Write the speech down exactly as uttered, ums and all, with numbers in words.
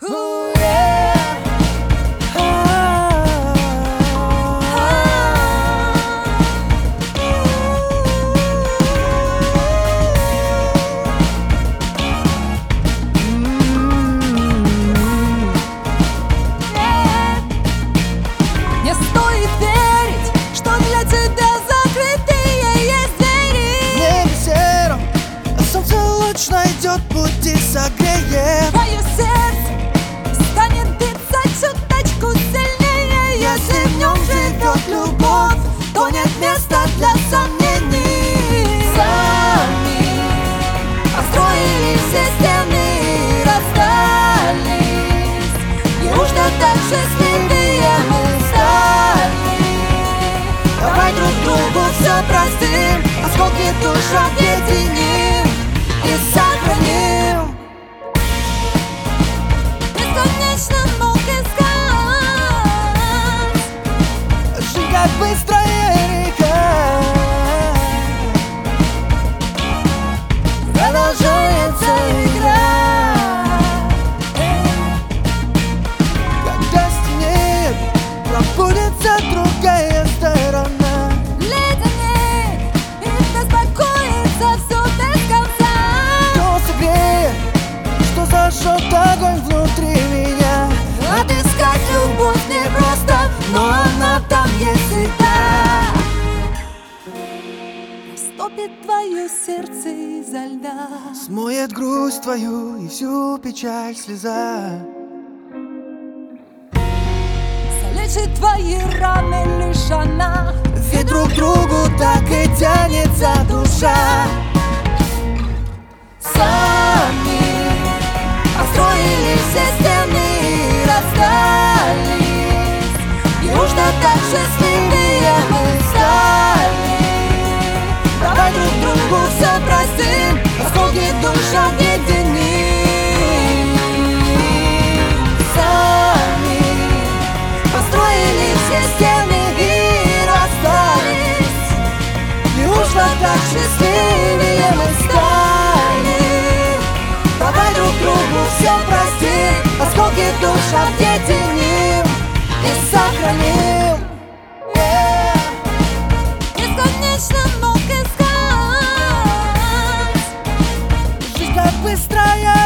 Ooh, yeah. Не стоит верить, что для тебя закрытые есть двери. В небе сером, а солнце луч найдет пути, согреет. Твое сердце станет биться чуточку сильнее. Если в нем живет любовь, то нет места для сомнений. Сами построили все стены, расстались. Неужто так счастливее мы стали? Давай друг другу все простим, осколки душ объединим и сохраним. Бесконечно мог искать. Жизнь как быстрая река, продолжается игра. Когда стемнеет, пробудется другая сторона. Леденеет и беспокоится все без конца. Кто согреет, что зажжет огонь внутри меня? Отыскать любовь непросто, Но она там есть всегда. растопит твое сердце изо льда. Смоет грусть твою и всю печаль слеза. Залечит твои раны лишь она. Ведь друг к другу так и тянется душа. Сами построили все стены, расстались. Неужто так счастливее мы стали? Давай друг другу все простим, осколки душ объединим. Сами построили все стены и расстались. Неужто так счастливее мы стали? Давай друг другу все простим, осколки душ объединим и сохраним. Yeah. Бесконечно мог искать. Жизнь как быстрая